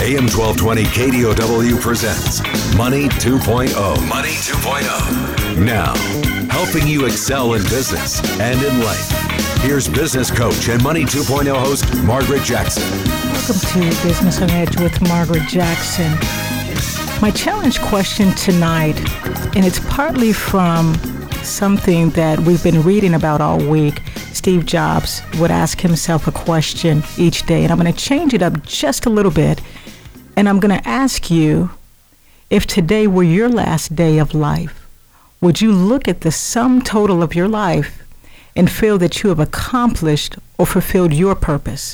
AM 1220 KDOW presents Money 2.0. Money 2.0. Now, helping you excel in business and in life. Here's business coach and Money 2.0 host, Margaret Jackson. Welcome to Business on Edge with Margaret Jackson. My challenge question tonight, and it's partly from something that we've been reading about all week. Steve Jobs would ask himself a question each day, and I'm going to change it up just a little bit. And I'm going to ask you, if today were your last day of life, would you look at the sum total of your life and feel that you have accomplished or fulfilled your purpose?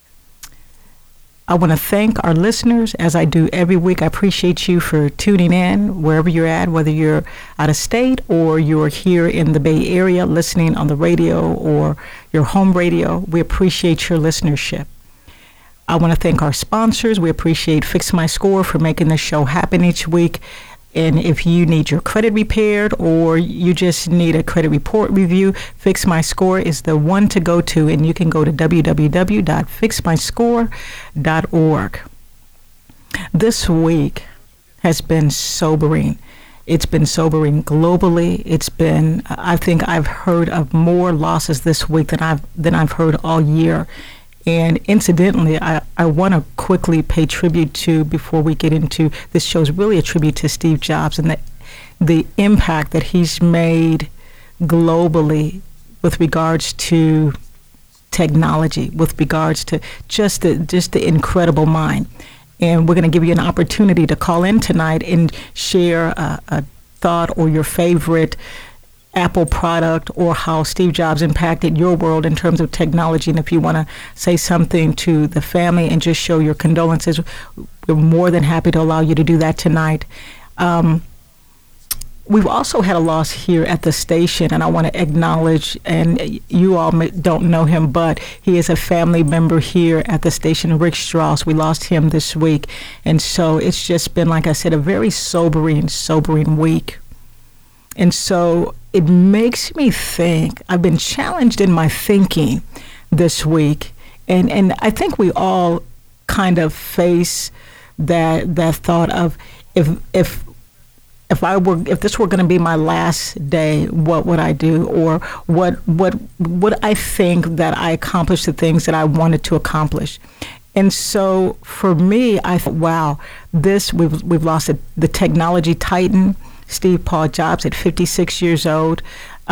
I want to thank our listeners, as I do every week. I appreciate you for tuning in wherever you're at, whether you're out of state or you're here in the Bay Area listening on the radio or your home radio. We appreciate your listenership. I want to thank our sponsors. We appreciate Fix My Score for making this show happen each week. And if you need your credit repaired or you just need a credit report review, Fix My Score is the one to go to. And you can go to www.fixmyscore.org. This week has been sobering. It's been sobering globally. I think I've heard of more losses this week than I've heard all year. And incidentally, I want to quickly pay tribute to, before we get into this show's really a tribute to Steve Jobs and the impact that he's made globally with regards to technology, with regards to just the incredible mind. And we're going to give you an opportunity to call in tonight and share a thought or your favorite Apple product or how Steve Jobs impacted your world in terms of technology. And if you want to say something to the family and just show your condolences, we're more than happy to allow you to do that tonight. We've also had a loss here at the station, and I want to acknowledge, and you all don't know him, but he is a family member here at the station, Rick Strauss. We lost him this week. And so it's just been, like I said, a very sobering week. And so it makes me think. I've been challenged in my thinking this week, and I think we all kind of face that thought of if this were going to be my last day, what would I do, or what would I think that I accomplished the things that I wanted to accomplish. And so for me, I thought, wow, we've lost the technology titan, Steve Paul Jobs, at 56 years old.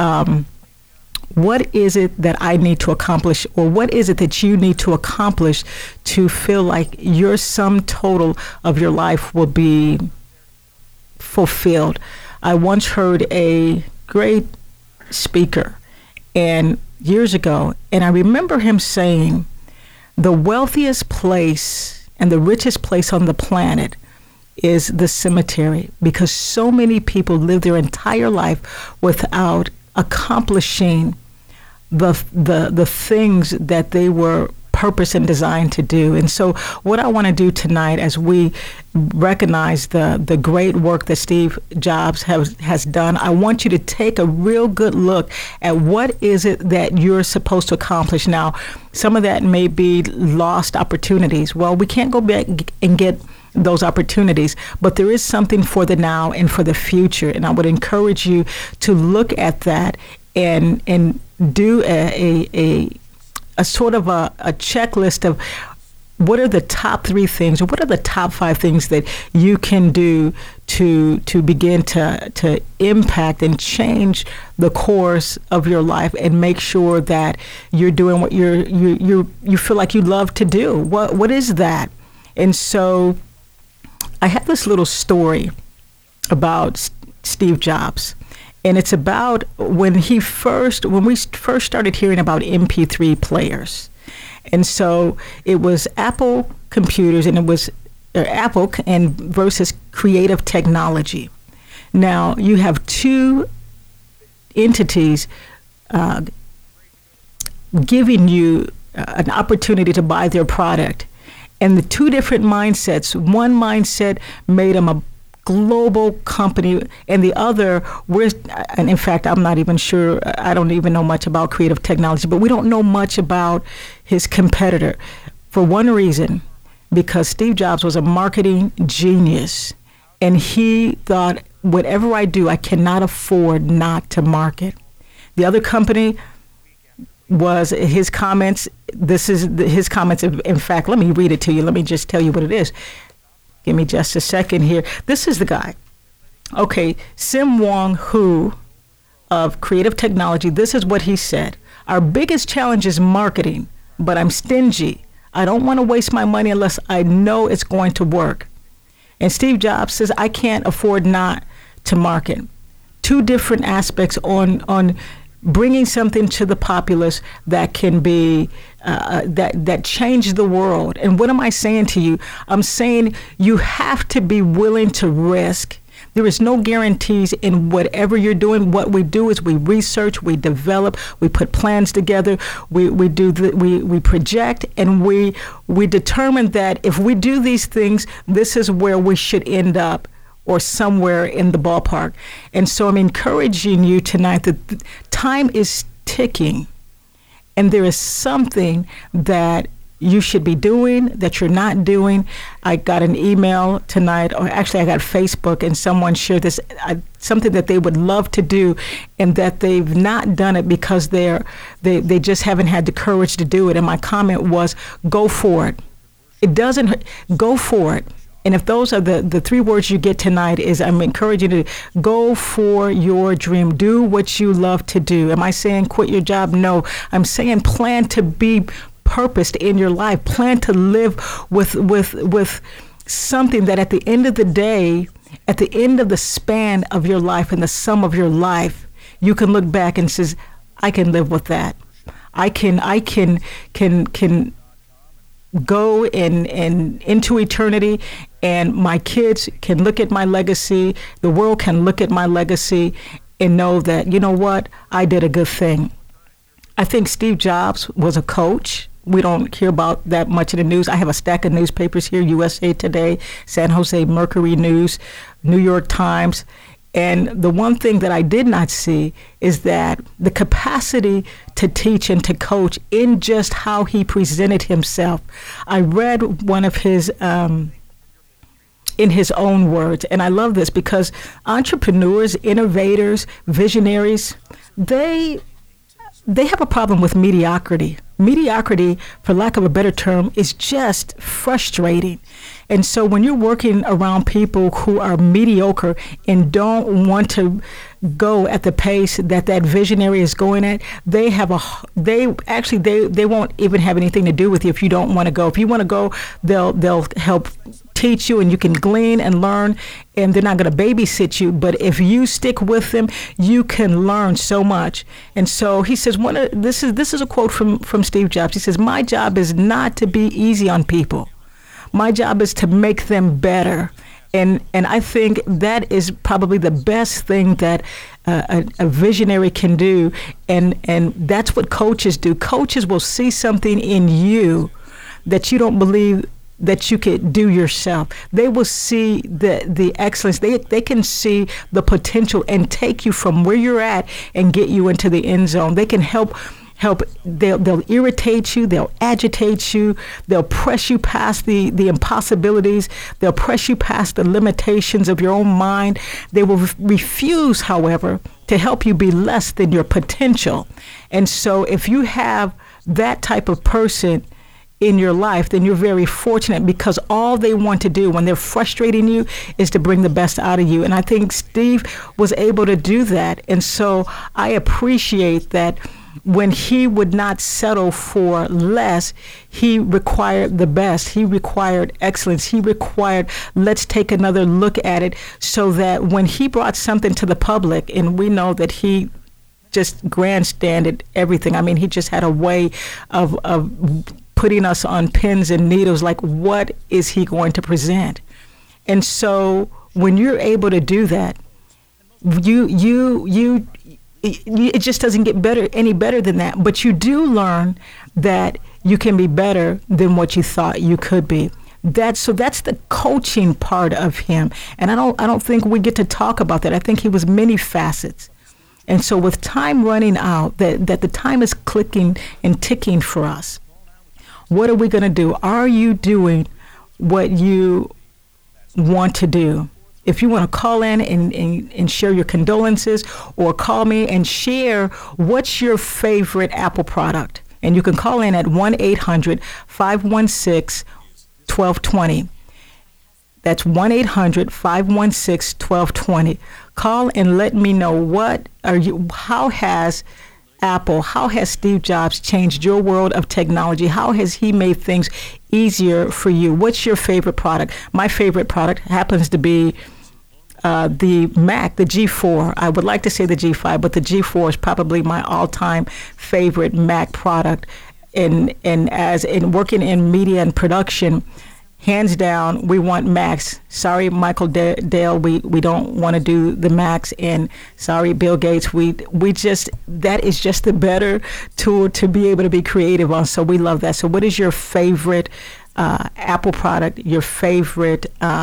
What is it that I need to accomplish, or what is it that you need to accomplish to feel like your sum total of your life will be fulfilled? I once heard a great speaker years ago, and I remember him saying, the wealthiest place and the richest place on the planet is the cemetery, because so many people live their entire life without accomplishing the things that they were purpose and designed to do. And so what I want to do tonight, as we recognize the great work that Steve Jobs has done, I want you to take a real good look at what is it that you're supposed to accomplish. Now, some of that may be lost opportunities. Well, we can't go back and get those opportunities, but there is something for the now and for the future. And I would encourage you to look at that and do a sort of a checklist of what are the top 3 things, or what are the top 5 things that you can do to begin to impact and change the course of your life, and make sure that you're doing what you feel like you love to do. What is that? And so I have this little story about Steve Jobs, and it's about when we first started hearing about MP3 players. And so it was Apple computers, and it was Apple and versus Creative Technology. Now you have 2 entities giving you an opportunity to buy their product. And the 2 different mindsets, one mindset made them a global company, and the other, and in fact, I'm not even sure, I don't even know much about Creative Technology, but we don't know much about his competitor. For one reason, because Steve Jobs was a marketing genius, and he thought, whatever I do, I cannot afford not to market. The other company was his comments. This is his comments. In fact, let me read it to you. Let me just tell you what it is. Give me just a second here. This is the guy. Okay, Sim Wong Hu of Creative Technology. This is what he said. Our biggest challenge is marketing, but I'm stingy. I don't want to waste my money unless I know it's going to work. And Steve Jobs says, I can't afford not to market. Two different aspects on bringing something to the populace that can be, that change the world. And what am I saying to you? I'm saying you have to be willing to risk. There is no guarantees in whatever you're doing. What we do is we research, we develop, we put plans together, we project, and we determine that if we do these things, this is where we should end up, or somewhere in the ballpark. And so I'm encouraging you tonight that time is ticking, and there is something that you should be doing that you're not doing. I got an email tonight, or actually I got Facebook, and someone shared this, something that they would love to do, and that they've not done it because they just haven't had the courage to do it. And my comment was, go for it. It doesn't, go for it. And if those are the three words you get tonight, is I'm encouraging you to go for your dream. Do what you love to do. Am I saying quit your job? No. I'm saying plan to be purposed in your life. Plan to live with something that at the end of the day, at the end of the span of your life and the sum of your life, you can look back and says, I can live with that. I can go and into eternity, and my kids can look at my legacy, the world can look at my legacy and know that, you know what, I did a good thing. I think Steve Jobs was a coach. We don't hear about that much in the news. I have a stack of newspapers here, USA Today, San Jose Mercury News, New York Times. And the one thing that I did not see is that the capacity to teach and to coach in just how he presented himself. I read one of his, in his own words, and I love this because entrepreneurs, innovators, visionaries, they have a problem with mediocrity. Mediocrity, for lack of a better term, is just frustrating. And so when you're working around people who are mediocre and don't want to go at the pace that visionary is going at, they won't even have anything to do with you if you don't want to go. If you want to go, they'll help teach you, and you can glean and learn, and they're not going to babysit you. But if you stick with them, you can learn so much. And so he says, this is a quote from Steve Jobs. He says, my job is not to be easy on people. My job is to make them better. And I think that is probably the best thing that a visionary can do. And that's what coaches do. Coaches will see something in you that you don't believe that you could do yourself. They will see the excellence. They can see the potential and take you from where you're at and get you into the end zone. They can help. They'll irritate you. They'll agitate you. They'll press you past the impossibilities. They'll press you past the limitations of your own mind. They will refuse, however, to help you be less than your potential. And so if you have that type of person in your life, then you're very fortunate, because all they want to do when they're frustrating you is to bring the best out of you. And I think Steve was able to do that. And so I appreciate that when he would not settle for less, he required the best. He required excellence. He required, let's take another look at it, so that when he brought something to the public, and we know that he just grandstanded everything. I mean, he just had a way of putting us on pins and needles, like, what is he going to present? And so when you're able to do that, it just doesn't get any better than that. But you do learn that you can be better than what you thought you could be. That's the coaching part of him. And I don't think we get to talk about that. I think he was many facets. And so with time running out, that the time is clicking and ticking for us. What are we going to do? Are you doing what you want to do. If you want to call in and share your condolences, or call me and share what's your favorite Apple product. And you can call in at 1-800-516-1220. That's 1-800-516-1220. Call and let me know how has Steve Jobs changed your world of technology? How has he made things easier for you? What's your favorite product? My favorite product happens to be the Mac, the G4. I would like to say the G5, but the G4 is probably my all-time favorite Mac product. And as in working in media and production, hands down, we want Macs. Sorry, Michael Dell, we don't want to do the Macs. And sorry, Bill Gates, we just, that is just the better tool to be able to be creative on. So we love that. So what is your favorite Apple product, your favorite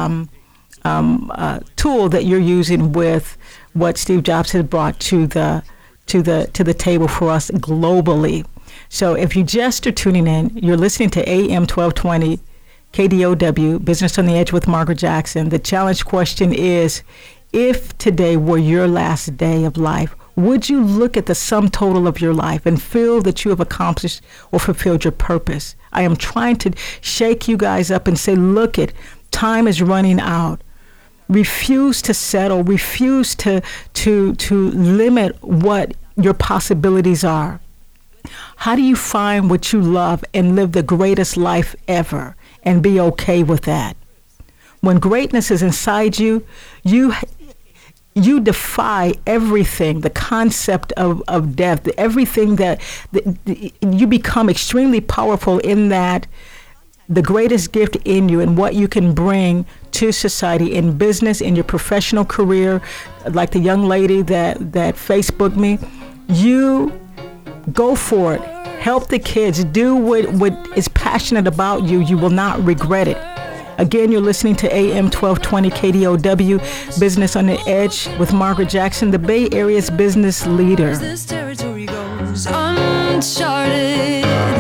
tool that you're using with what Steve Jobs has brought to the table for us globally? So if you just are tuning in, you're listening to AM 1220 KDOW, Business on the Edge with Margaret Jackson. The challenge question is, if today were your last day of life, would you look at the sum total of your life and feel that you have accomplished or fulfilled your purpose? I am trying to shake you guys up and say, look it, time is running out. Refuse to settle. Refuse to limit what your possibilities are. How do you find what you love and live the greatest life ever and be okay with that? When greatness is inside you, you defy everything, the concept of death, everything that you become extremely powerful in that. The greatest gift in you and what you can bring to society in business, in your professional career, like the young lady that Facebooked me, you go for it. Help the kids. Do what is passionate about you. You will not regret it. Again, you're listening to AM 1220 KDOW, Business on the Edge with Margaret Jackson, the Bay Area's business leader. This territory goes uncharted.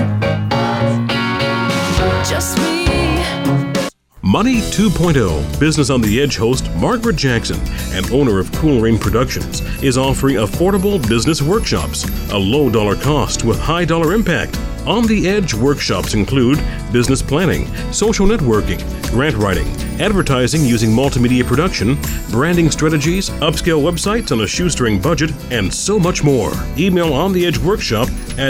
Just me. Money 2.0 Business on the Edge host Margaret Jackson and owner of Cool Rain Productions is offering affordable business workshops, a low dollar cost with high dollar impact. On the Edge workshops include business planning, social networking, grant writing, advertising using multimedia production, branding strategies, upscale websites on a shoestring budget, and so much more. Email On the Edge workshop at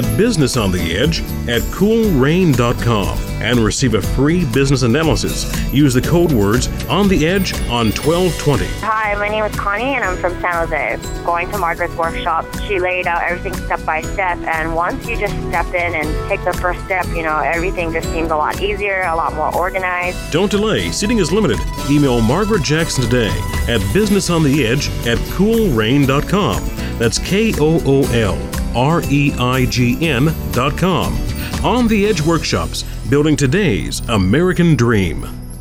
businessontheedge@coolrain.com and receive a free business analysis. Use the code words On the Edge on 1220. Hi, my name is Connie and I'm from San Jose. Going to Margaret's workshop, she laid out everything step by step, and once you just step in and take the first step, everything just seems a lot easier, a lot more organized. Don't delay. Seating is limited. Email Margaret Jackson today at businessontheedge@coolrain.com. That's KOOLREIGN.com. On the Edge Workshops, building today's American dream.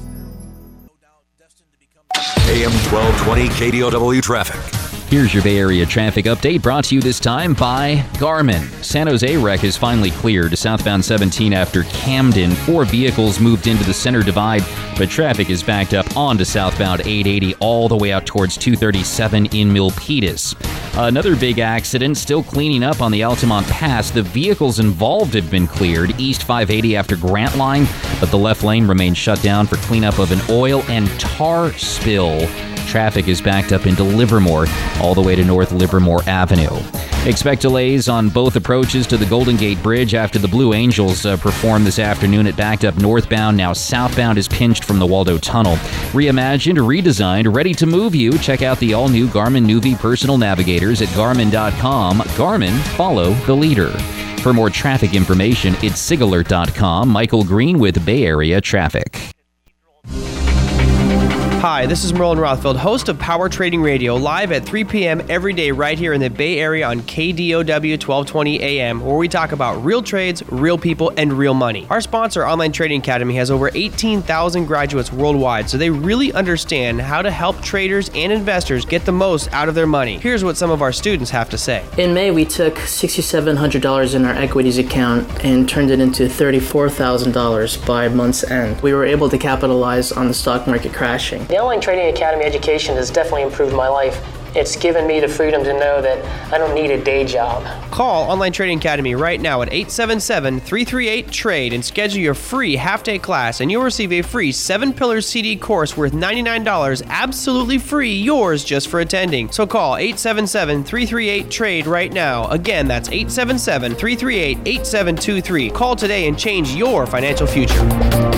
AM 1220 KDOW traffic. Here's your Bay Area traffic update, brought to you this time by Garmin. San Jose wreck is finally cleared to southbound 17 after Camden. 4 vehicles moved into the center divide, but traffic is backed up onto southbound 880 all the way out towards 237 in Milpitas. Another big accident still cleaning up on the Altamont Pass. The vehicles involved have been cleared east 580 after Grant Line, but the left lane remains shut down for cleanup of an oil and tar spill. Traffic is backed up into Livermore all the way to North Livermore Avenue. Expect delays on both approaches to the Golden Gate Bridge after the Blue Angels performed this afternoon. It backed up northbound. Now southbound is pinched from the Waldo Tunnel. Reimagined, redesigned, ready to move you. Check out the all-new Garmin Nuvi personal navigators at Garmin.com. Garmin, follow the leader. For more traffic information, it's SIGAlert.com. Michael Green with Bay Area Traffic. Hi, this is Merlin Rothfeld, host of Power Trading Radio, live at 3 p.m. every day right here in the Bay Area on KDOW 1220 AM, where we talk about real trades, real people, and real money. Our sponsor, Online Trading Academy, has over 18,000 graduates worldwide, so they really understand how to help traders and investors get the most out of their money. Here's what some of our students have to say. In May, we took $6,700 in our equities account and turned it into $34,000 by month's end. We were able to capitalize on the stock market crashing. The Online Trading Academy education has definitely improved my life. It's given me the freedom to know that I don't need a day job. Call Online Trading Academy right now at 877-338-TRADE and schedule your free half-day class, and you'll receive a free 7-pillar CD course worth $99, absolutely free, yours just for attending. So call 877-338-TRADE right now. Again, that's 877-338-8723. Call today and change your financial future.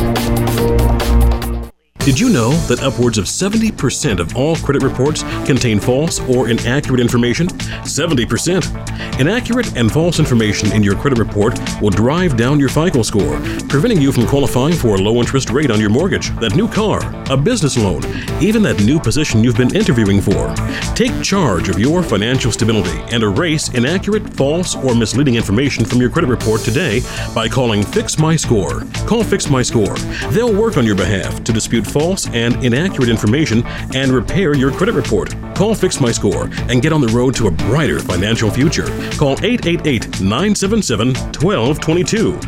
Did you know that upwards of 70% of all credit reports contain false or inaccurate information? 70%! Inaccurate and false information in your credit report will drive down your FICO score, preventing you from qualifying for a low interest rate on your mortgage, that new car, a business loan, even that new position you've been interviewing for. Take charge of your financial stability and erase inaccurate, false, or misleading information from your credit report today by calling Fix My Score. Call Fix My Score. They'll work on your behalf to dispute false and inaccurate information and repair your credit report. Call Fix My Score and get on the road to a brighter financial future. Call 888-977-1222.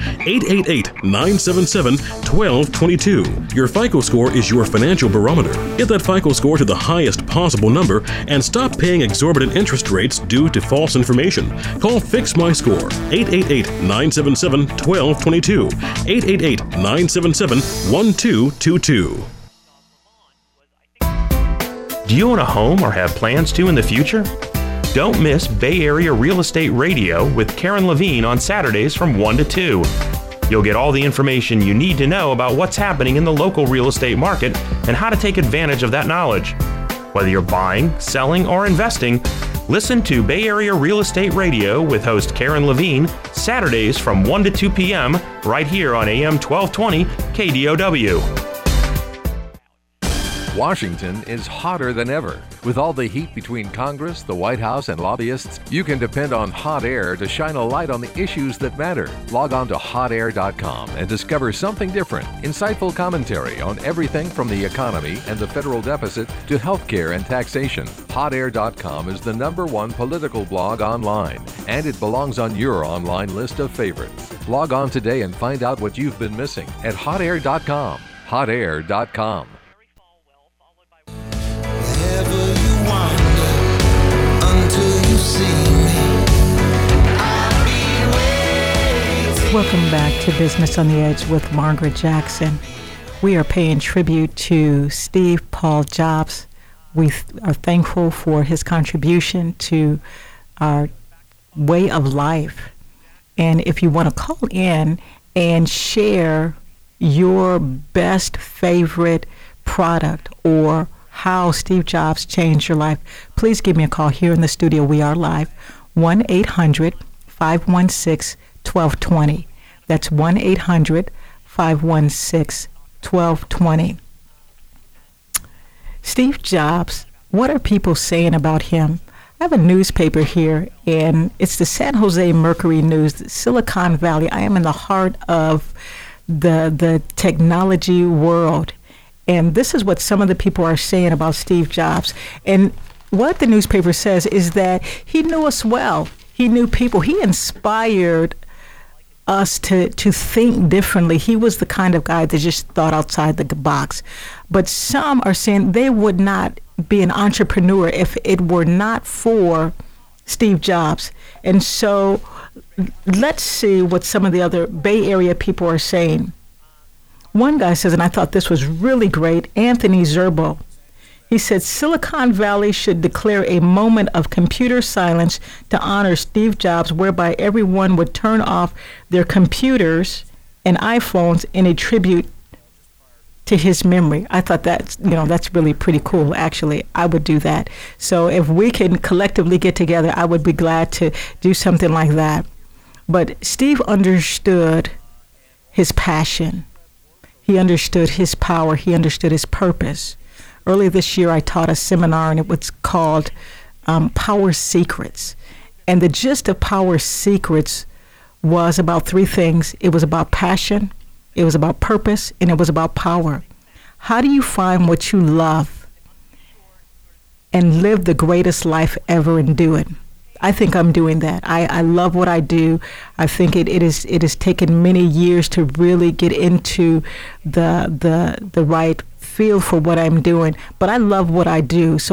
888-977-1222. Your FICO score is your financial barometer. Get that FICO score to the highest possible number and stop paying exorbitant interest rates due to false information. Call Fix My Score. 888-977-1222. 888-977-1222. Do you own a home or have plans to in the future? Don't miss Bay Area Real Estate Radio with Karen Levine on Saturdays from 1 to 2. You'll get all the information you need to know about what's happening in the local real estate market and how to take advantage of that knowledge. Whether you're buying, selling, or investing, listen to Bay Area Real Estate Radio with host Karen Levine Saturdays from 1 to 2 p.m. right here on AM 1220 KDOW. Washington is hotter than ever. With all the heat between Congress, the White House, and lobbyists, you can depend on Hot Air to shine a light on the issues that matter. Log on to hotair.com and discover something different. Insightful commentary on everything from the economy and the federal deficit to healthcare and taxation. Hotair.com is the #1 political blog online, and it belongs on your online list of favorites. Log on today and find out what you've been missing at hotair.com. Hotair.com. Welcome back to Business on the Edge with Margaret Jackson. We are paying tribute to Steve Paul Jobs. We are thankful for his contribution to our way of life. And if you want to call in and share your best favorite product or how Steve Jobs changed your life, please give me a call here in the studio. We are live, 1-800-516-1220. That's 1-800-516-1220. Steve Jobs, what are people saying about him? I have a newspaper here, and it's the San Jose Mercury News, Silicon Valley. I am in the heart of the technology world. And this is what some of the people are saying about Steve Jobs. And what the newspaper says is that he knew us well. He knew people. He inspired us to think differently. He was the kind of guy that just thought outside the box. But some are saying they would not be an entrepreneur if it were not for Steve Jobs. And so let's see what some of the other Bay Area people are saying. One guy says, and I thought this was really great, Anthony Zerbo. He said, Silicon Valley should declare a moment of computer silence to honor Steve Jobs, whereby everyone would turn off their computers and iPhones in a tribute to his memory. I thought that's really pretty cool, actually. I would do that. So if we can collectively get together, I would be glad to do something like that. But Steve understood his passion. He understood his power. He understood his purpose. earlier this year I taught a seminar, and it was called Power Secrets. And the gist of Power Secrets was about three things. It was about passion, it was about purpose, and it was about power. How do you find what you love and live the greatest life ever and do it? I think I'm doing that. I love what I do. I think it has taken many years to really get into the right feel for what I'm doing. But I love what I do. So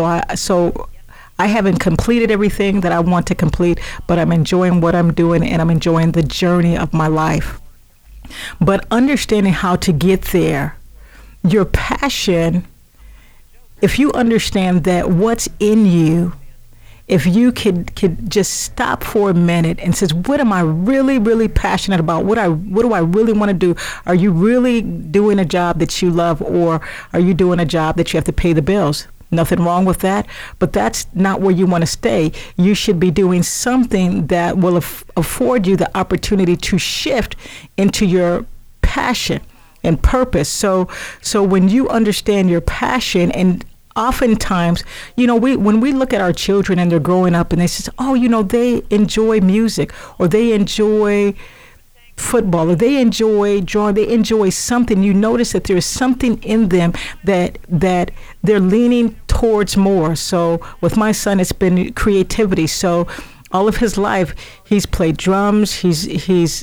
I haven't completed everything that I want to complete, but I'm enjoying what I'm doing, and I'm enjoying the journey of my life. But understanding how to get there, your passion, if you understand that what's in you, if you could just stop for a minute and says, what am I really, really passionate about? What do I really want to do? Are you really doing a job that you love, or are you doing a job that you have to pay the bills? Nothing wrong with that, but that's not where you want to stay. You should be doing something that will afford you the opportunity to shift into your passion and purpose. So when you understand your passion, and oftentimes, when we look at our children and they're growing up and they say, they enjoy music, or they enjoy football, or they enjoy drawing, they enjoy something, you notice that there's something in them that they're leaning towards more. So with my son, it's been creativity. So all of his life, he's played drums, he's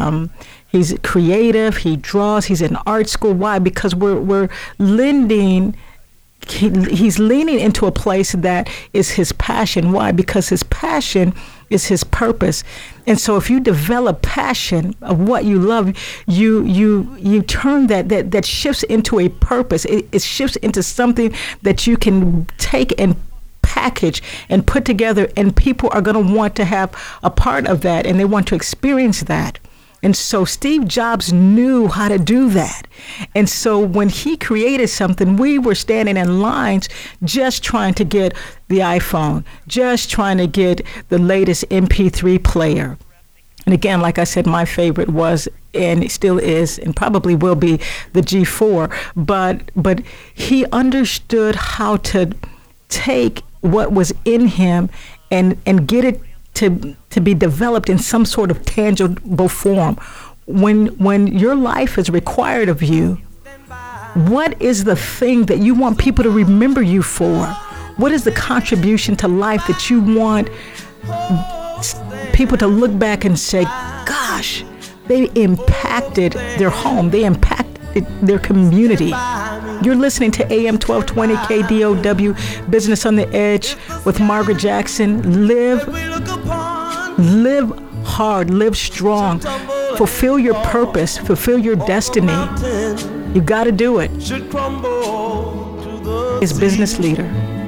creative, he draws, he's in art school. Why? Because we're lending. He's leaning into a place that is his passion. Why? Because his passion is his purpose. And so if you develop passion of what you love, you turn that shifts into a purpose. It shifts into something that you can take and package and put together, and people are going to want to have a part of that, and they want to experience that. And so Steve Jobs knew how to do that. And so when he created something, we were standing in lines just trying to get the iPhone, just trying to get the latest MP3 player. And again, like I said, my favorite was, and it still is, and probably will be, the G4. But he understood how to take what was in him and get it to be developed in some sort of tangible form. When your life is required of you, what is the thing that you want people to remember you for? What is the contribution to life that you want people to look back and say, gosh, they impacted their home, they impacted their community? You're listening to AM 1220 KDOW, Business on the Edge with Margaret Jackson. Live hard, live strong, fulfill your purpose, fulfill your destiny. You got to do it. As business leader.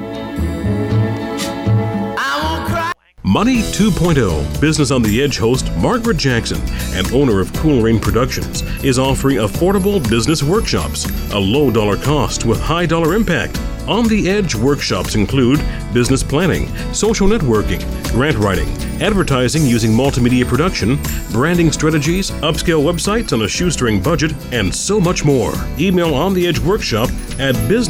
Money 2.0 Business on the Edge host Margaret Jackson and owner of Cool Rain Productions is offering affordable business workshops, a low dollar cost with high dollar impact. On the Edge workshops include business planning, social networking, grant writing, advertising using multimedia production, branding strategies, upscale websites on a shoestring budget, and so much more. Email On the Edge workshop at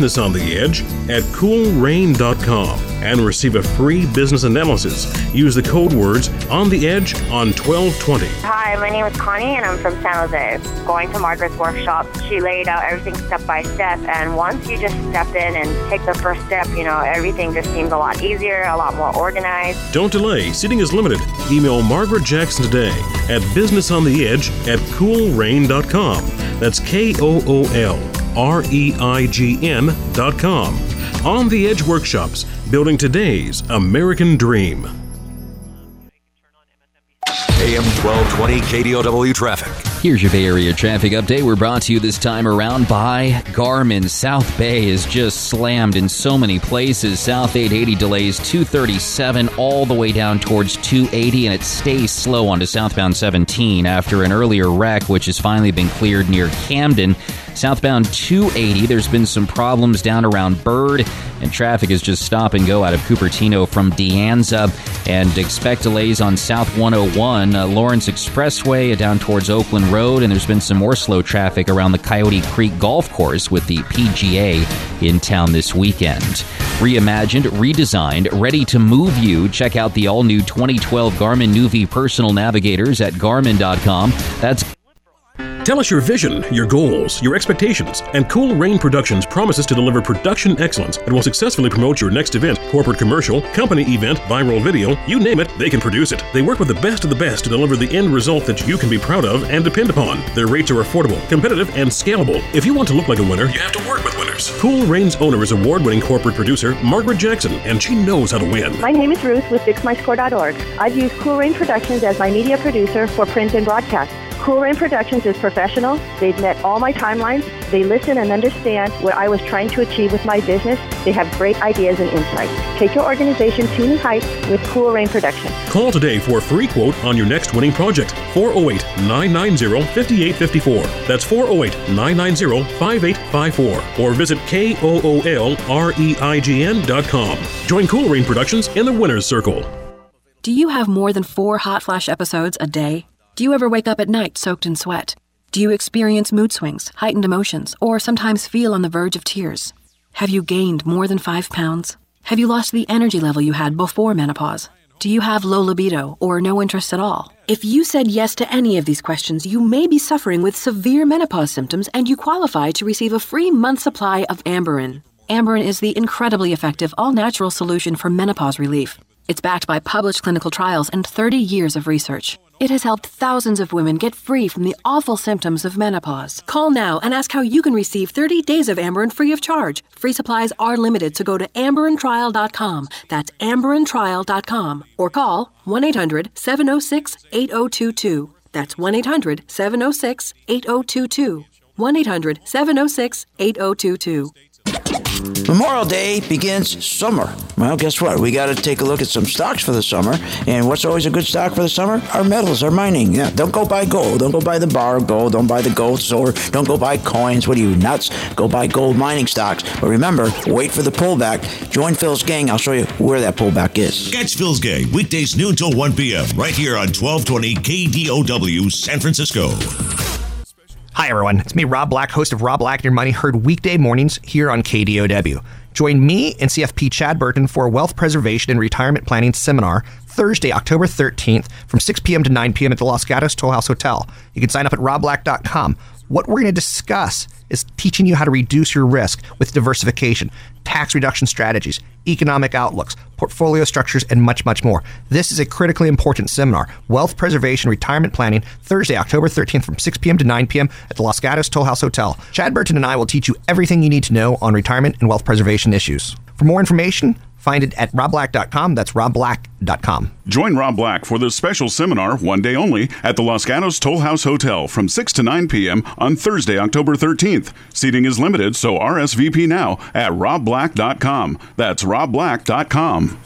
businessontheedge@coolrain.com and receive a free business analysis. Use the code words On the Edge on 1220. Hi, my name is Connie and I'm from San Jose. Going to Margaret's workshop, she laid out everything step by step, and once you just step in and take the first step, everything just seems a lot easier, a lot more organized. Don't delay. Seating is limited. Email Margaret Jackson today at businessontheedge@coolrain.com. That's KOOLREIGN.com. On the Edge Workshops, building today's American dream. AM 1220 KDOW traffic. Here's your Bay Area traffic update. We're brought to you this time around by Garmin. South Bay is just slammed in so many places. South 880 delays 237 all the way down towards 280, and it stays slow onto southbound 17 after an earlier wreck, which has finally been cleared near Camden. Southbound 280, there's been some problems down around Bird, and traffic is just stop and go out of Cupertino from De Anza. And expect delays on South 101, Lawrence Expressway down towards Oakland Road. And there's been some more slow traffic around the Coyote Creek Golf Course with the PGA in town this weekend. Reimagined, redesigned, ready to move you. Check out the all-new 2012 Garmin Nuvi Personal Navigators at Garmin.com. That's Tell us your vision, your goals, your expectations, and Cool Rain Productions promises to deliver production excellence that will successfully promote your next event, corporate commercial, company event, viral video, you name it, they can produce it. They work with the best of the best to deliver the end result that you can be proud of and depend upon. Their rates are affordable, competitive, and scalable. If you want to look like a winner, you have to work with winners. Cool Rain's owner is award-winning corporate producer Margaret Jackson, and she knows how to win. My name is Ruth with FixMyScore.org. I've used Cool Rain Productions as my media producer for print and broadcast. Cool Rain Productions is professional. They've met all my timelines. They listen and understand what I was trying to achieve with my business. They have great ideas and insights. Take your organization to new heights with Cool Rain Productions. Call today for a free quote on your next winning project. 408-990-5854. That's 408-990-5854. Or visit KOOLREIGN.com. Join Cool Rain Productions in the winner's circle. Do you have more than 4 hot flash episodes a day? Do you ever wake up at night soaked in sweat? Do you experience mood swings, heightened emotions, or sometimes feel on the verge of tears? Have you gained more than 5 pounds? Have you lost the energy level you had before menopause? Do you have low libido or no interest at all? If you said yes to any of these questions, you may be suffering with severe menopause symptoms and you qualify to receive a free month supply of Amberen. Amberen is the incredibly effective all-natural solution for menopause relief. It's backed by published clinical trials and 30 years of research. It has helped thousands of women get free from the awful symptoms of menopause. Call now and ask how you can receive 30 days of Amberen free of charge. Free supplies are limited, so go to AmberenTrial.com. That's AmberenTrial.com. Or call 1-800-706-8022. That's 1-800-706-8022. 1-800-706-8022. Memorial Day begins summer. Well, guess what? We got to take a look at some stocks for the summer. And what's always a good stock for the summer? Our metals, our mining. Yeah, don't go buy gold. Don't go buy the bar of gold. Don't buy the gold sword. Don't go buy coins. What are you, nuts? Go buy gold mining stocks. But remember, wait for the pullback. Join Phil's gang. I'll show you where that pullback is. Catch Phil's gang weekdays noon till 1 p.m. right here on 1220 KDOW San Francisco. Hi, everyone. It's me, Rob Black, host of Rob Black and Your Money, heard weekday mornings here on KDOW. Join me and CFP Chad Burton for a wealth preservation and retirement planning seminar Thursday, October 13th from 6 p.m. to 9 p.m. at the Los Gatos Toll House Hotel. You can sign up at robblack.com. What we're going to discuss is teaching you how to reduce your risk with diversification, tax reduction strategies, economic outlooks, portfolio structures, and much, much more. This is a critically important seminar, Wealth Preservation Retirement Planning, Thursday, October 13th from 6 p.m. to 9 p.m. at the Los Gatos Toll House Hotel. Chad Burton and I will teach you everything you need to know on retirement and wealth preservation issues. For more information, find it at robblack.com. That's robblack.com. Join Rob Black for this special seminar, one day only, at the Los Gatos Toll House Hotel from 6 to 9 p.m. on Thursday, October 13th. Seating is limited, so RSVP now at robblack.com. That's robblack.com.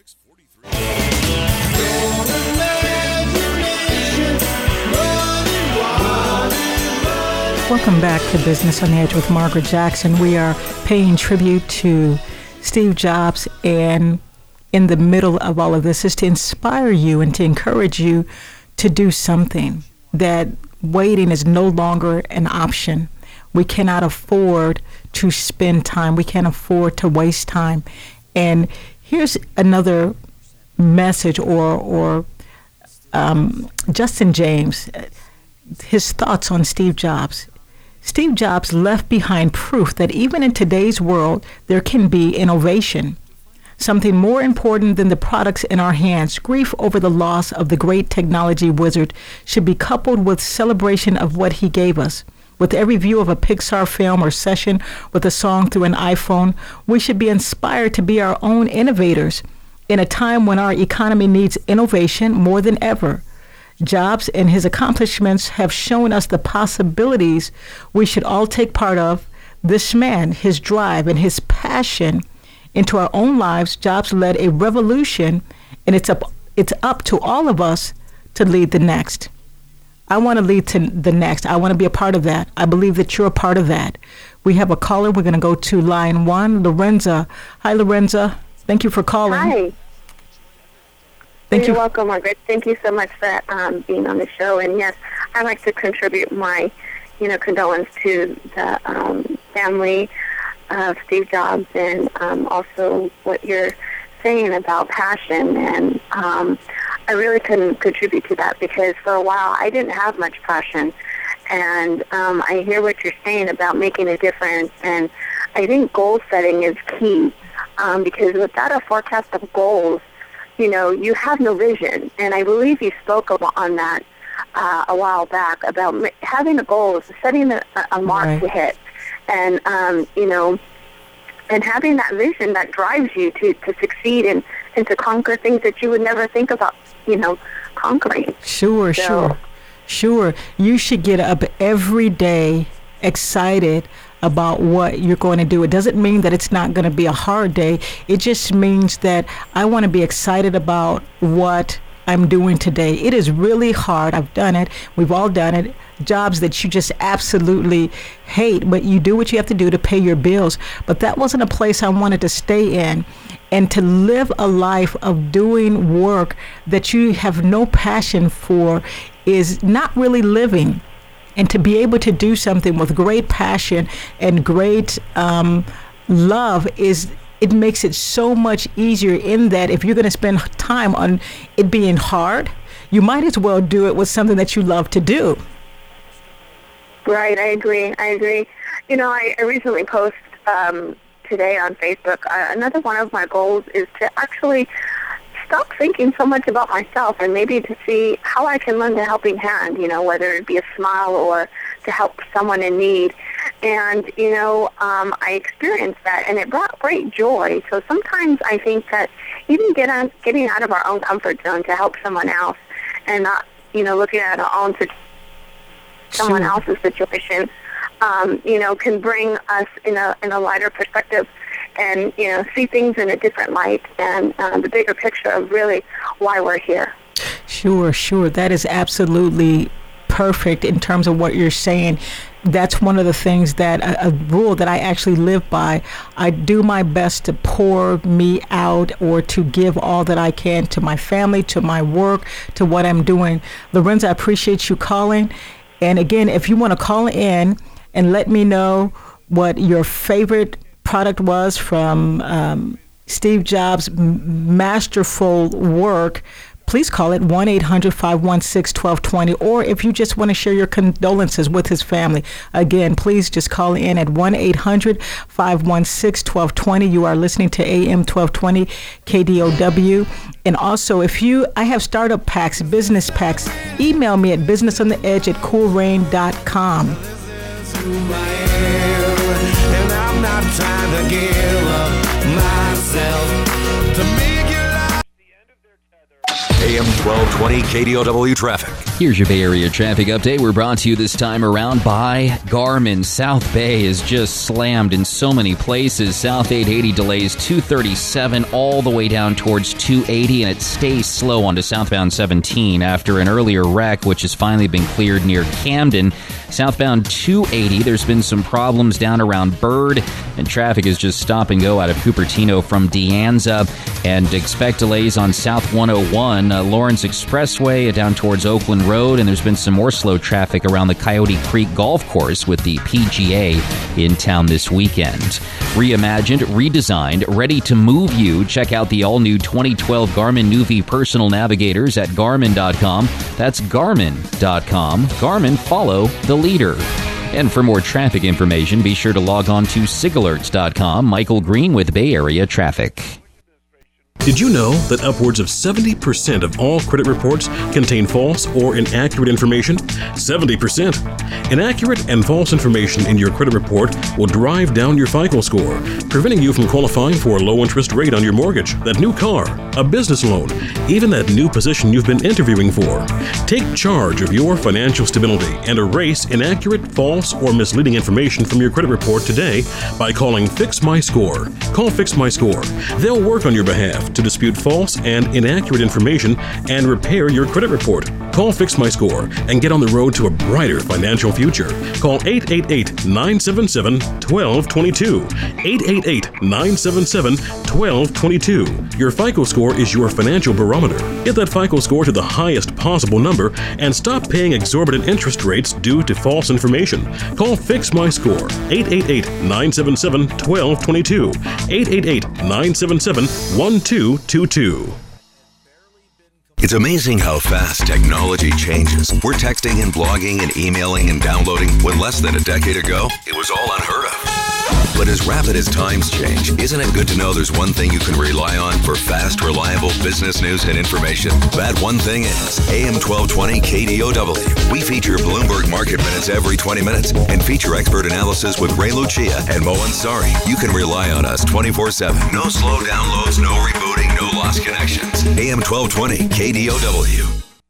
Welcome back to Business on the Edge with Margaret Jackson. We are paying tribute to Steve Jobs, and in the middle of all of this is to inspire you and to encourage you to do something, that waiting is no longer an option. We cannot afford to spend time. We can't afford to waste time. And here's another message or Justin James, his thoughts on Steve Jobs. Steve Jobs left behind proof that even in today's world, there can be innovation. Something more important than the products in our hands. Grief over the loss of the great technology wizard should be coupled with celebration of what he gave us. With every view of a Pixar film or session with a song through an iPhone, we should be inspired to be our own innovators in a time when our economy needs innovation more than ever. Jobs and his accomplishments have shown us the possibilities we should all take part of. This man, his drive and his passion into our own lives, Jobs led a revolution, and it's up to all of us to lead the next. I want to lead to the next. I want to be a part of that. I believe that you're a part of that. We have a caller. We're going to go to line 1, Lorenza. Hi, Lorenza. Thank you for calling. Hi. You're welcome, Margaret. Thank you so much for being on the show. And yes, I'd like to contribute my, condolence to the family of Steve Jobs, and also what you're saying about passion. And I really couldn't contribute to that because for a while I didn't have much passion. And I hear what you're saying about making a difference. And I think goal setting is key because without a forecast of goals, you have no vision. And I believe you spoke on that a while back about having a goal, setting a mark to hit. And, and having that vision that drives you to succeed and to conquer things that you would never think about, conquering. Sure. You should get up every day excited about what you're going to do. It doesn't mean that it's not going to be a hard day. It just means that I want to be excited about what I'm doing today. It is really hard. I've done it. We've all done it. Jobs that you just absolutely hate, but you do what you have to do to pay your bills. But that wasn't a place I wanted to stay in. And to live a life of doing work that you have no passion for is not really living. And to be able to do something with great passion and great love it makes it so much easier, in that if you're going to spend time on it being hard, you might as well do it with something that you love to do. Right, I agree. I recently posted today on Facebook, another one of my goals is to actually stop thinking so much about myself and maybe to see how I can lend a helping hand, whether it be a smile or to help someone in need. And, I experienced that, and it brought great joy. So sometimes I think that even getting out of our own comfort zone to help someone else and not, looking at our own someone else's situation, can bring us in a lighter perspective and, see things in a different light and the bigger picture of really why we're here. Sure. That is absolutely perfect in terms of what you're saying. That's one of the things that a rule that I actually live by. I do my best to pour me out or to give all that I can to my family, to my work, to what I'm doing. Lorenza, I appreciate you calling. And again, if you want to call in and let me know what your favorite product was from Steve Jobs' masterful work, please call it 1-800-516-1220. Or if you just want to share your condolences with his family, again, please just call in at 1-800-516-1220. You are listening to AM 1220 KDOW. And also, I have startup packs, business packs, email me at businessontheedge@coolrain.com. And I'm not trying to give up myself to make your life. AM 1220 KDOW traffic. Here's your Bay Area traffic update. We're brought to you this time around by Garmin. South Bay is just slammed in so many places. South 880 delays 237 all the way down towards 280, and it stays slow onto southbound 17 after an earlier wreck, which has finally been cleared near Camden. Southbound 280, there's been some problems down around Bird, and traffic is just stop and go out of Cupertino from De Anza, and expect delays on South 101, Lawrence Expressway down towards Oakland Road, and there's been some more slow traffic around the Coyote Creek Golf Course with the PGA in town this weekend. Reimagined, redesigned, ready to move you. Check out the all-new 2012 Garmin Nuvi personal navigators at Garmin.com. That's Garmin.com. Garmin, follow the leader. And for more traffic information, be sure to log on to SIGAlerts.com. Michael Green with Bay Area Traffic. Did you know that upwards of 70% of all credit reports contain false or inaccurate information? 70%. Inaccurate and false information in your credit report will drive down your FICO score, preventing you from qualifying for a low interest rate on your mortgage, that new car, a business loan, even that new position you've been interviewing for. Take charge of your financial stability and erase inaccurate, false, or misleading information from your credit report today by calling Fix My Score. Call Fix My Score. They'll work on your behalf to dispute false and inaccurate information and repair your credit report. Call Fix My Score and get on the road to a brighter financial future. Call 888-977-1222. 888-977-1222. Your FICO score is your financial barometer. Get that FICO score to the highest possible number and stop paying exorbitant interest rates due to false information. Call Fix My Score. 888-977-1222. 888-977-1222. It's amazing how fast technology changes. We're texting and blogging and emailing and downloading when less than a decade ago, it was all unheard of. But as rapid as times change, isn't it good to know there's one thing you can rely on for fast, reliable business news and information? That one thing is AM 1220 KDOW. We feature Bloomberg Market Minutes every 20 minutes and feature expert analysis with Ray Lucia and Mo Ansari. You can rely on us 24/7. No slow downloads, no rebooting, no lost connections. AM 1220 KDOW.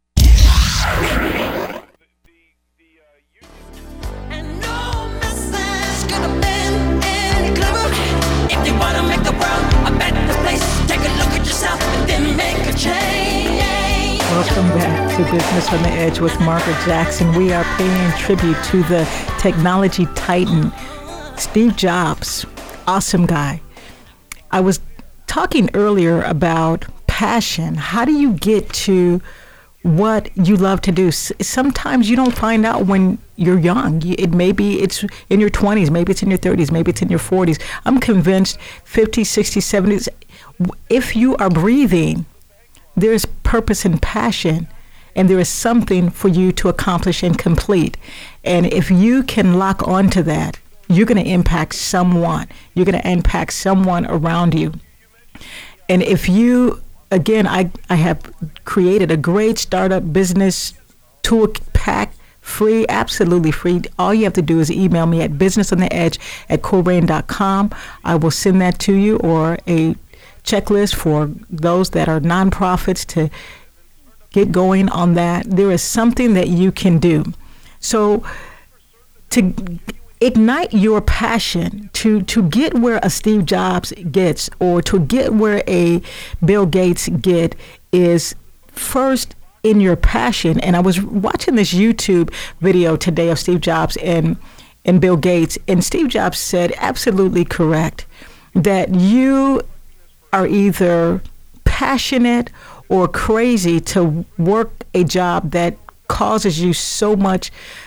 If you wanna make the world a better place, take a look at yourself and then make a change. Welcome back to Business on the Edge with Margaret Jackson. We are paying tribute to the technology titan, Steve Jobs. Awesome guy. I was talking earlier about passion. How do you get to what you love to do? Sometimes you don't find out when you're young. It's in your 20s, maybe it's in your 30s, maybe it's in your 40s. I'm convinced 50s, 60s, 70s, if you are breathing, there's purpose and passion, and there is something for you to accomplish and complete. And if you can lock onto that, you're going to impact someone. You're going to impact someone around you. And if you, again, I have created a great startup business tool pack, free, absolutely free. All you have to do is email me at businessontheedge@cobrain.com. I will send that to you, or a checklist for those that are nonprofits to get going on that. There is something that you can do. So to ignite your passion, to get where a Steve Jobs gets, or to get where a Bill Gates get, is first in your passion. And I was watching this YouTube video today of Steve Jobs and Bill Gates, and Steve Jobs said, absolutely correct, that you are either passionate or crazy to work a job that causes you so much.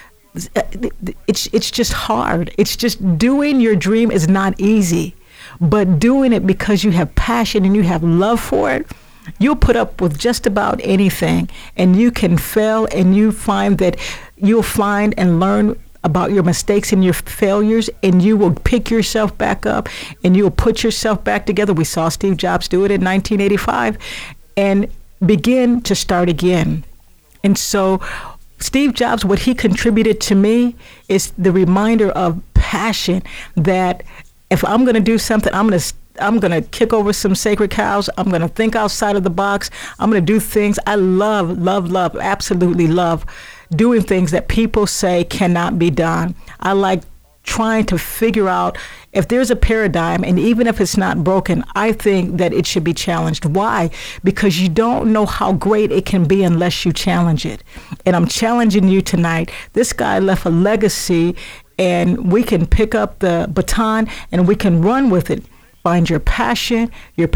It's just hard. It's just, doing your dream is not easy, but doing it because you have passion and you have love for it, you'll put up with just about anything, and you can fail, and you find that you'll find and learn about your mistakes and your failures, and you will pick yourself back up and you'll put yourself back together. We saw Steve Jobs do it in 1985 and begin to start again. And so Steve Jobs, what he contributed to me is the reminder of passion, that if I'm going to do something, I'm going to kick over some sacred cows. I'm going to think outside of the box. I'm going to do things. I love, absolutely love doing things that people say cannot be done. I like trying to figure out if there's a paradigm, and even if it's not broken, I think that it should be challenged. Why? Because you don't know how great it can be unless you challenge it. And I'm challenging you tonight. This guy left a legacy, and we can pick up the baton and we can run with it. Find your passion,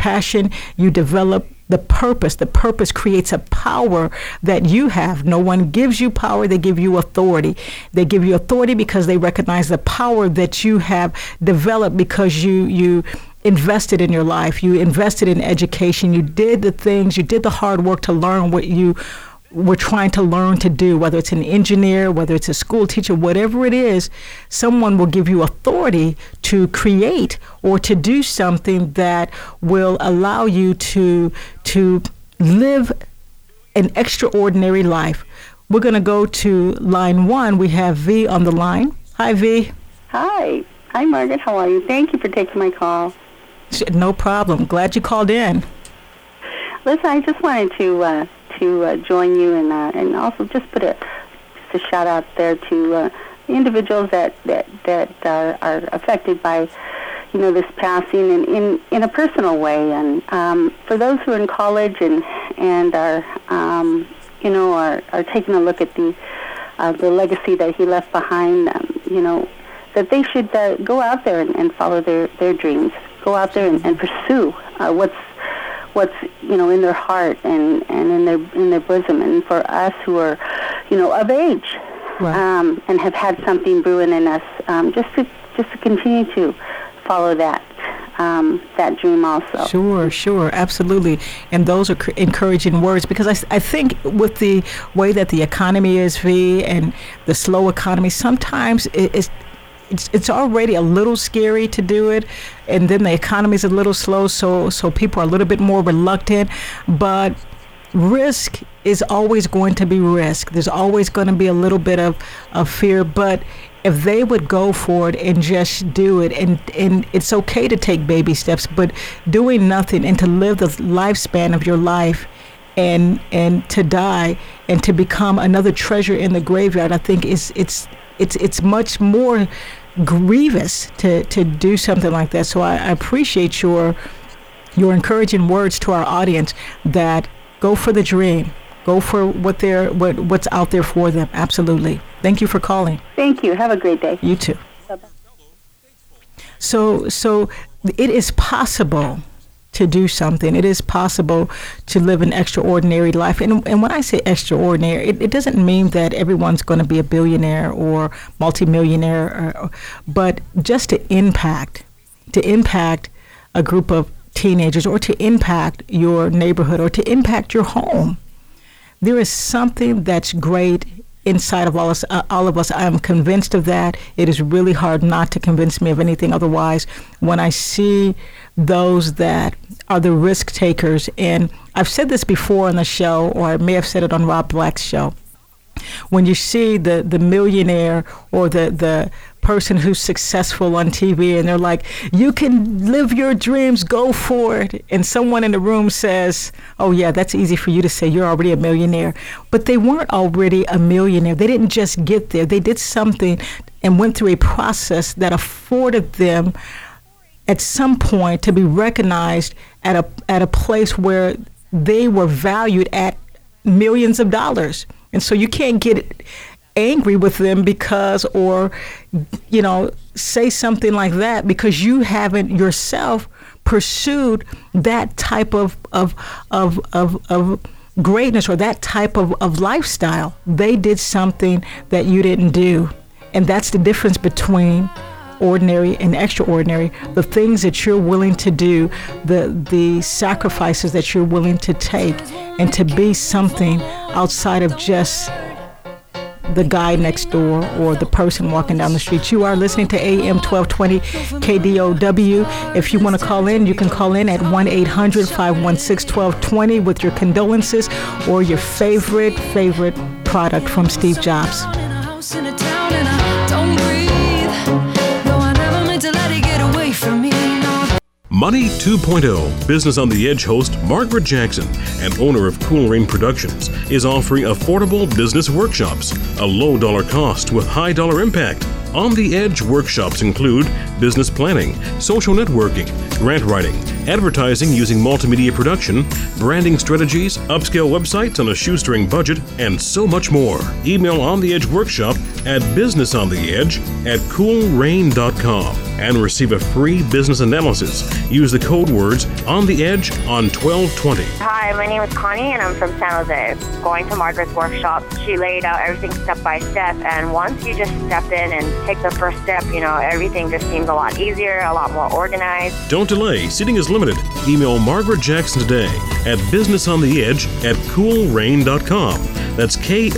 you develop the purpose. The purpose creates a power that you have. No one gives you power, they give you authority. They give you authority because they recognize the power that you have developed because you invested in your life, you invested in education, you did the things, you did the hard work to learn what you were trying to learn to do, whether it's an engineer, whether it's a school teacher, whatever it is. Someone will give you authority to create or to do something that will allow you to live an extraordinary life. We're going to go to line 1. We have V on the line. Hi, V. Hi, Margaret. How are you? Thank you for taking my call. No problem. Glad you called in. Listen, I just wanted to join you and also just put a shout out there to the individuals that are affected by this passing in a personal way. And for those who are in college and are taking a look at the legacy that he left behind, that they should go out there and follow their dreams. Go out there and pursue what's in their heart and in their bosom. And for us who are of age, right. And have had something brewing in us, just to continue to follow that dream also. Sure, absolutely. And those are encouraging words, because I think with the way that the economy is, V, and the slow economy, sometimes it's already a little scary to do it, and then the economy's a little slow, so people are a little bit more reluctant. But risk is always going to be risk. There's always going to be a little bit of fear, but if they would go for it and just do it, and it's okay to take baby steps, but doing nothing and to live the lifespan of your life and to die and to become another treasure in the graveyard, I think it's much more grievous to do something like that. So I appreciate your encouraging words to our audience that go for the dream, go for what's out there for them. Absolutely. Thank you for calling. Thank you. Have a great day. You too. Bye-bye. So it is possible to do something. It is possible to live an extraordinary life. And when I say extraordinary, it doesn't mean that everyone's going to be a billionaire or multimillionaire, but just to impact a group of teenagers, or to impact your neighborhood, or to impact your home. There is something that's great inside of all of us. I am convinced of that. It is really hard not to convince me of anything otherwise when I see those that are the risk takers. And I've said this before on the show, or I may have said it on Rob Black's show. When you see the millionaire or the person who's successful on TV, and they're like, you can live your dreams, go for it. And someone in the room says, oh yeah, that's easy for you to say, you're already a millionaire. But they weren't already a millionaire. They didn't just get there. They did something and went through a process that afforded them at some point to be recognized at a place where they were valued at millions of dollars. And so you can't get angry with them or say something like that, because you haven't yourself pursued that type of greatness or that type of lifestyle. They did something that you didn't do. And that's the difference between ordinary and extraordinary. The things that you're willing to do, the sacrifices that you're willing to take, and to be something outside of just the guy next door or the person walking down the street. You are listening to AM 1220 KDOW. If you want to call in, you can call in at 1-800-516-1220 with your condolences or your favorite product from Steve Jobs. Money 2.0 Business on the Edge host Margaret Jackson and owner of Cool Rain Productions is offering affordable business workshops, a low dollar cost with high dollar impact. On the Edge workshops include business planning, social networking, grant writing, advertising using multimedia production, branding strategies, upscale websites on a shoestring budget, and so much more. Email On the Edge workshop at businessontheedge@coolrain.com and receive a free business analysis. Use the code words On the Edge on 1220. Hi, my name is Connie and I'm from San Jose. Going to Margaret's workshop, she laid out everything step by step, and once you just step in and take the first step, everything just seems a lot easier, a lot more organized. Don't delay. Seating is limited. Email Margaret Jackson today at businessontheedge@coolrain.com. That's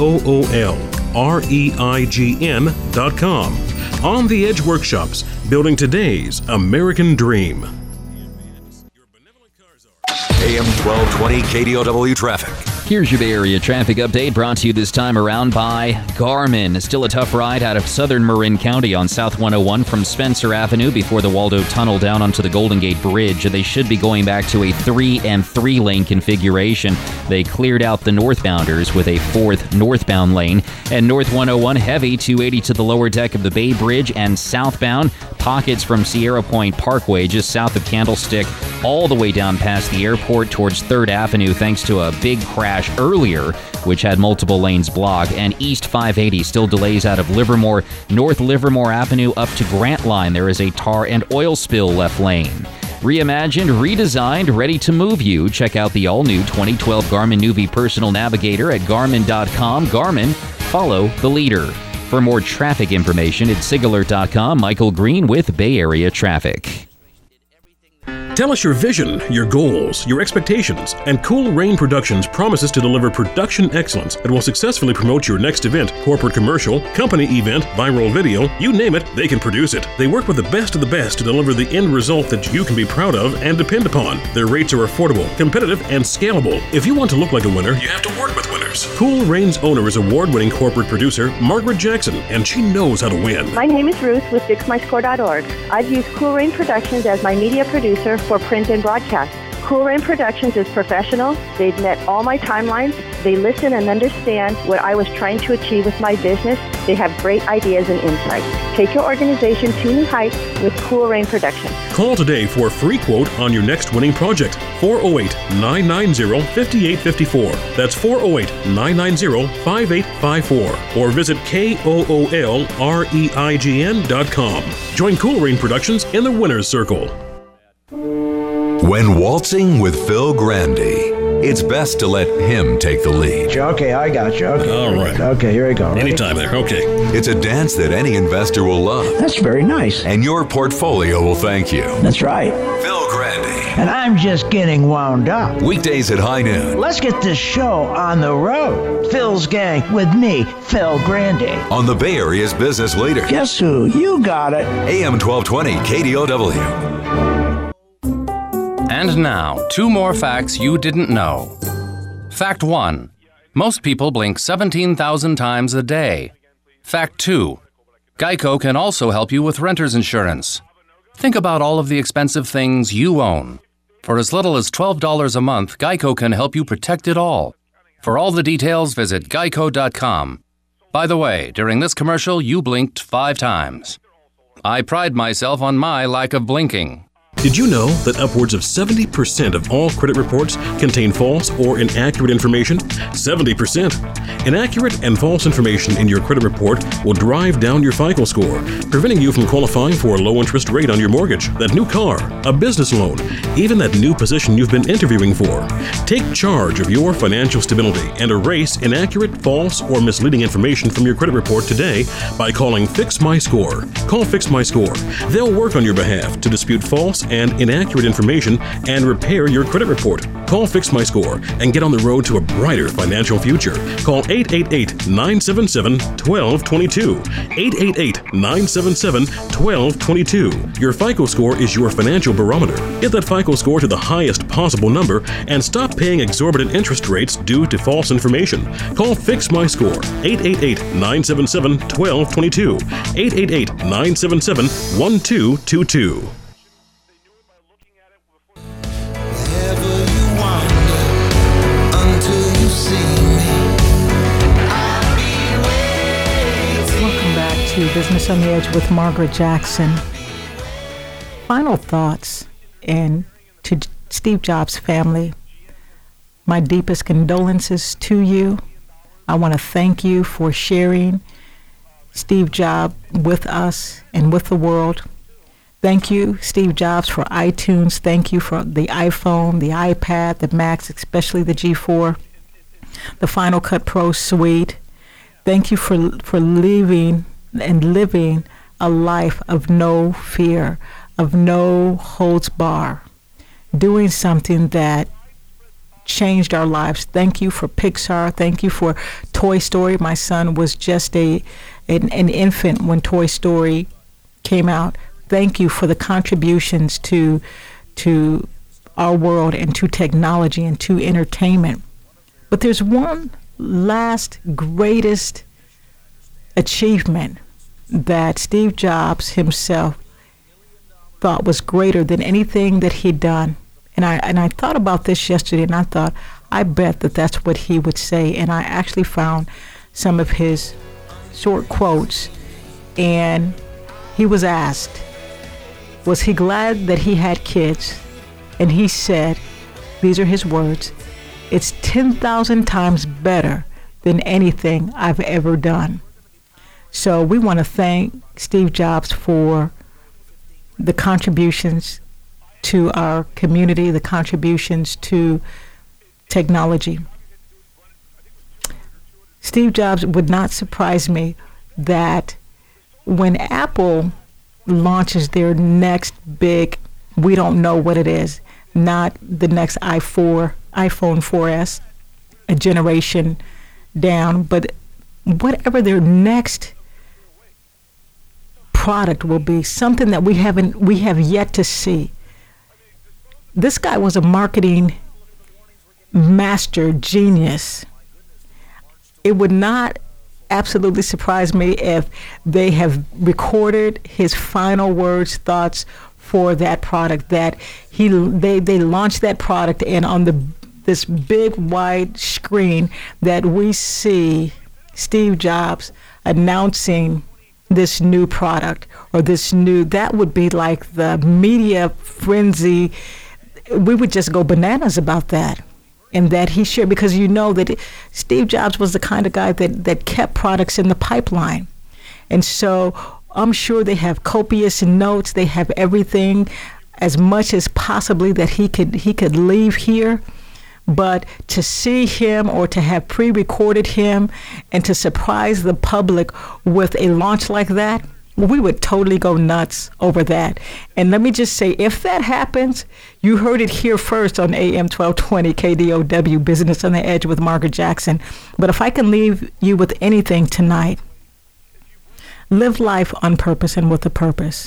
KOOLREIGN.com. On the Edge workshops, building today's American dream. AM 1220 KDOW traffic. Here's your Bay Area traffic update brought to you this time around by Garmin. Still a tough ride out of southern Marin County on South 101 from Spencer Avenue before the Waldo Tunnel down onto the Golden Gate Bridge. They should be going back to a 3 and 3 lane configuration. They cleared out the northbounders with a 4th northbound lane. And North 101 heavy 280 to the lower deck of the Bay Bridge and southbound. Pockets from Sierra Point Parkway just south of Candlestick all the way down past the airport towards 3rd Avenue thanks to a big crash earlier, which had multiple lanes blocked. And East 580 still delays out of Livermore, North Livermore Avenue up to Grant Line. There is a tar and oil spill left lane. Reimagined, redesigned, ready to move you. Check out the all-new 2012 Garmin Nuvi Personal Navigator at Garmin.com. Garmin, follow the leader. For more traffic information at SigAlert.com. Michael Green with Bay Area Traffic. Tell us your vision, your goals, your expectations, and Cool Rain Productions promises to deliver production excellence that will successfully promote your next event, corporate commercial, company event, viral video, you name it, they can produce it. They work with the best of the best to deliver the end result that you can be proud of and depend upon. Their rates are affordable, competitive, and scalable. If you want to look like a winner, you have to work with winners. Cool Rain's owner is award-winning corporate producer Margaret Jackson, and she knows how to win. My name is Ruth with FixMyScore.org. I've used Cool Rain Productions as my media producer for print and broadcast. Cool Rain Productions is professional. They've met all my timelines. They listen and understand what I was trying to achieve with my business. They have great ideas and insights. Take your organization to new heights with Cool Rain Productions. Call today for a free quote on your next winning project. 408-990-5854. That's 408-990-5854. Or visit KOOLREIGN.com. Join Cool Rain Productions in the winner's circle. When waltzing with Phil Grandy, it's best to let him take the lead. Okay, I got you. Okay. All right. Okay, here we go. Ready? Anytime there. Okay. It's a dance that any investor will love. That's very nice. And your portfolio will thank you. That's right. Phil Grandy. And I'm just getting wound up. Weekdays at high noon. Let's get this show on the road. Phil's Gang with me, Phil Grandy. On the Bay Area's business leader. Guess who? You got it. AM 1220 KDOW. And now, 2 more facts you didn't know. Fact 1. Most people blink 17,000 times a day. Fact 2. Geico can also help you with renter's insurance. Think about all of the expensive things you own. For as little as $12 a month, Geico can help you protect it all. For all the details, visit Geico.com. By the way, during this commercial, you blinked 5 times. I pride myself on my lack of blinking. Did you know that upwards of 70% of all credit reports contain false or inaccurate information? 70%. Inaccurate and false information in your credit report will drive down your FICO score, preventing you from qualifying for a low interest rate on your mortgage, that new car, a business loan, even that new position you've been interviewing for. Take charge of your financial stability and erase inaccurate, false, or misleading information from your credit report today by calling Fix My Score. Call Fix My Score. They'll work on your behalf to dispute false and inaccurate information and repair your credit report. Call Fix My Score and get on the road to a brighter financial future. Call 888-977-1222. 888-977-1222. Your FICO score is your financial barometer. Get that FICO score to the highest possible number and stop paying exorbitant interest rates due to false information. Call Fix My Score. 888-977-1222. 888-977-1222. Welcome back to Business on the Edge with Margaret Jackson. Final thoughts, and to Steve Jobs' family, my deepest condolences to you. I want to thank you for sharing Steve Jobs with us and with the world. Thank you, Steve Jobs, for iTunes. Thank you for the iPhone, the iPad, the Macs, especially the G4, the Final Cut Pro Suite. Thank you for living a life of no fear, of no holds bar, doing something that changed our lives. Thank you for Pixar. Thank you for Toy Story. My son was just an infant when Toy Story came out. Thank you for the contributions to our world and to technology and to entertainment. But there's one last greatest achievement that Steve Jobs himself thought was greater than anything that he'd done. And I thought about this yesterday, and I thought, I bet that that's what he would say. And I actually found some of his short quotes, and he was asked, was he glad that he had kids? And he said, these are his words, "It's 10,000 times better than anything I've ever done." So we want to thank Steve Jobs for the contributions to our community, the contributions to technology. Steve Jobs would not surprise me that when Apple launches their next big, we don't know what it is, not the next iPhone 4S, a generation down, but whatever their next product will be, something that we have yet to see. This guy was a marketing master genius. It would not absolutely surprise me if they have recorded his final words, thoughts for that product, that they launched that product, and on this big wide screen that we see Steve Jobs announcing this new product or that would be like the media frenzy. We would just go bananas about that. And that he shared, because you know that Steve Jobs was the kind of guy that kept products in the pipeline. And so I'm sure they have copious notes. They have everything, as much as possibly that he could leave here. But to see him, or to have pre-recorded him and to surprise the public with a launch like that, we would totally go nuts over that. And let me just say, if that happens, you heard it here first on AM 1220 KDOW, Business on the Edge with Margaret Jackson. But if I can leave you with anything tonight, live life on purpose and with a purpose.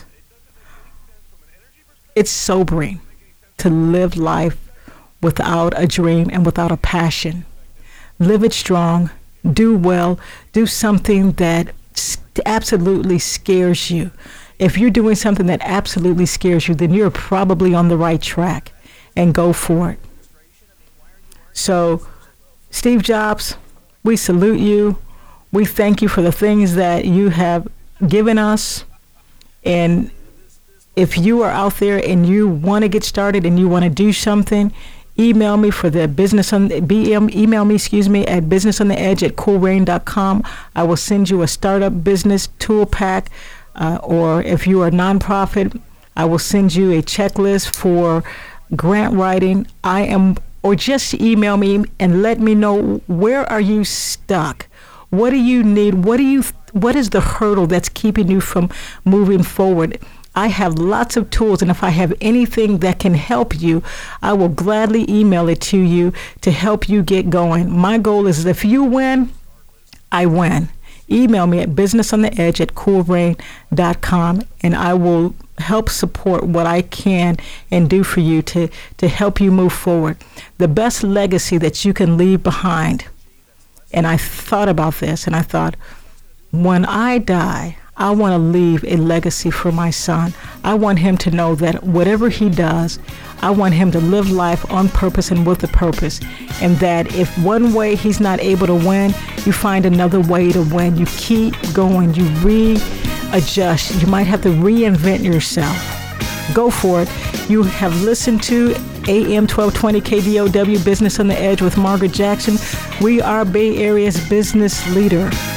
It's sobering to live life without a dream and without a passion. Live it strong, do well, do something that absolutely scares you. If you're doing something that absolutely scares you, then you're probably on the right track, and go for it. So, Steve Jobs, we salute you. We thank you for the things that you have given us. And if you are out there and you want to get started and you want to do something, email me for the email me at businessontheedge@coolrain.com. I will send you a startup business tool pack, or if you are a nonprofit, I will send you a checklist for grant writing. Or just email me and let me know, where are you stuck? What do you need? What is the hurdle that's keeping you from moving forward? I have lots of tools, and if I have anything that can help you, I will gladly email it to you to help you get going. My goal is, if you win, I win. Email me at businessontheedge@coolrain.com, and I will help support what I can and do for you to help you move forward. The best legacy that you can leave behind, and I thought about this, and I thought, when I die, I want to leave a legacy for my son. I want him to know that whatever he does, I want him to live life on purpose and with a purpose. And that if one way he's not able to win, you find another way to win. You keep going. You readjust. You might have to reinvent yourself. Go for it. You have listened to AM 1220 KDOW, Business on the Edge with Margaret Jackson. We are Bay Area's business leader.